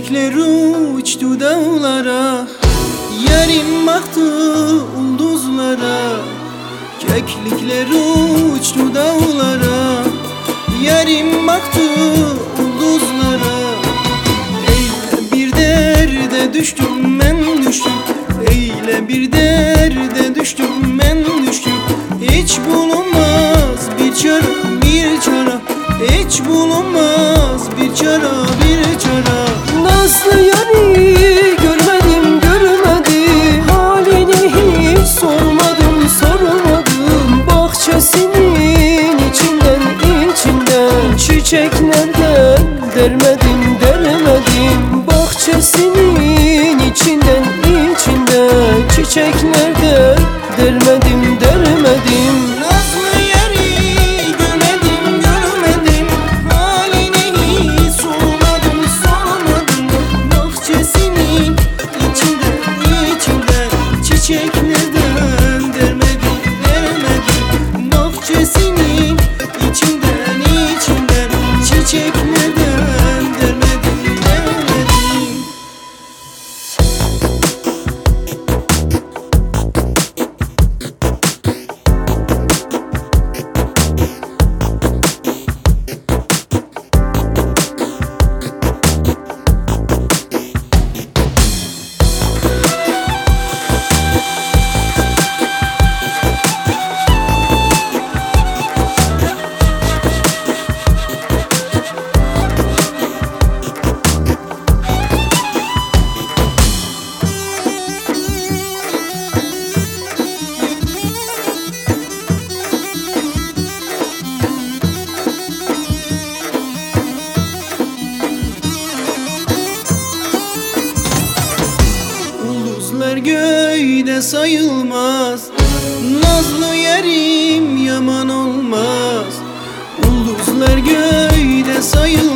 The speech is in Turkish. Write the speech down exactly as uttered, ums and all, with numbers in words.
Keklikler uçtu dağlara, yarim baktı ulduzlara. Keklikler uçtu dağlara, yarim baktı ulduzlara. Eyle bir derde düştüm ben düştüm, eyle bir derde düştüm ben düştüm. Hiç bulunmaz bir çare, bir çare, hiç bulunmaz bir çare, bir çare. Nazlı yari görmedim görmedim, halini hiç sormadım sormadım. Bahçesinin içinden içinden, çiçeklerden dermedim dermedim. Bahçesinin içinden içinden, çiçeklerden dermedim dermedim. Nazlı yari görmedim görmedim, halini hiç sormadım sormadım. Bahçesinin içinden içinden, çiçeklerden dermedim dermedim. Bahçesinin içinden içinden, çiçeklerden dermedim dermedim. Ulduzlar göğde sayılmaz, nazlı yarim yaman olmaz. Ulduzlar göğde sayılmaz,